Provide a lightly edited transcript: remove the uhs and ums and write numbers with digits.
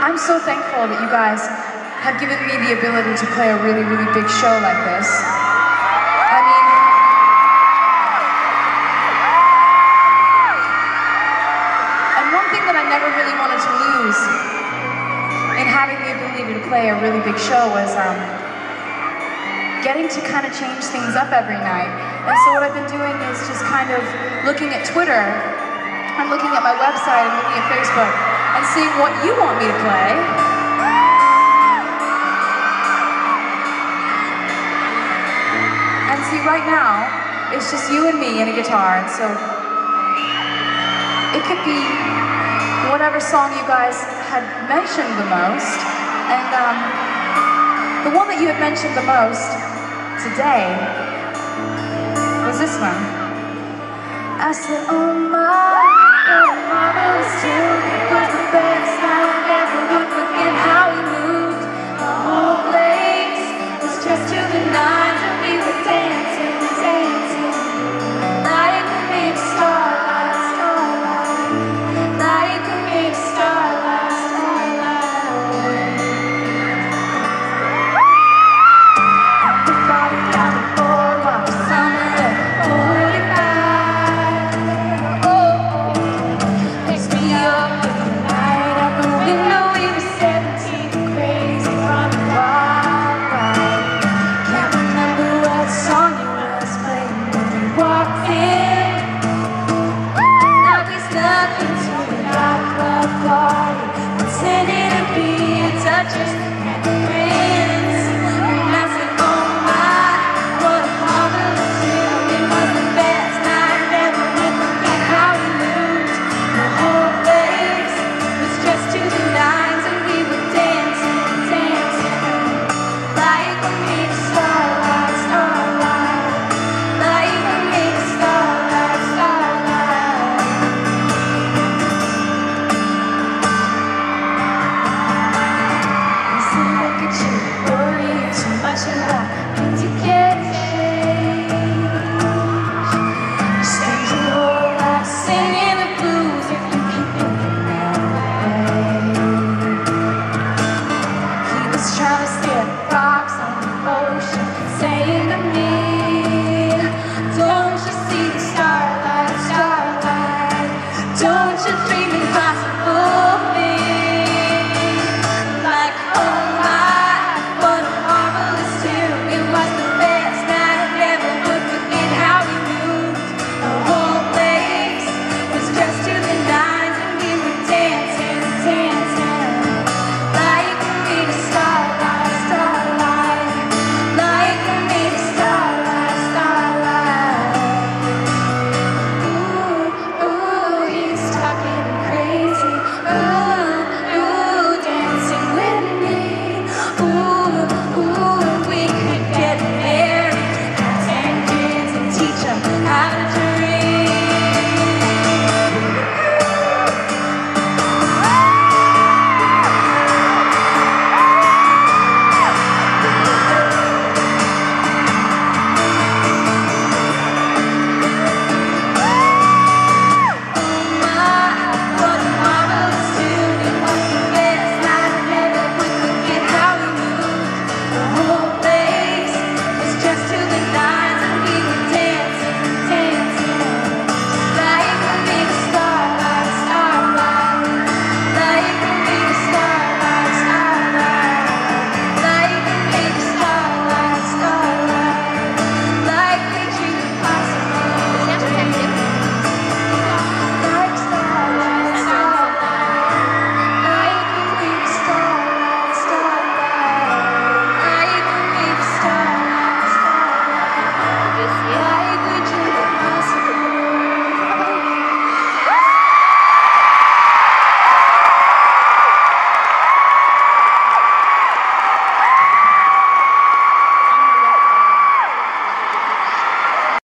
I'm so thankful that you guys have given me the ability to play a really, really big show like this. I mean, and one thing that I never really wanted to lose in having the ability to play a really big show was getting to kind of change things up every night. And so what I've been doing is just kind of looking at Twitter and looking at my website and looking at Facebook and seeing what you want me to play. And see, right now, it's just you and me and a guitar, and so it could be whatever song you guys had mentioned the most. And the one that you had mentioned the most today was this one. I said, oh my, marvelous tune, it was the best night I ever would. Look at how we moved, the whole place was dressed to the nines, and we were dancing, dancing, like a big starlight, starlight, like a big starlight, starlight. The body on the boardwalk, summer of 45. Oh, picks me up with the light out the window. We were 17, crazy, running wild, wild. Can't remember what song it was playing when we walked in. Now we snuck into a nightclub party, pretending to be in touch.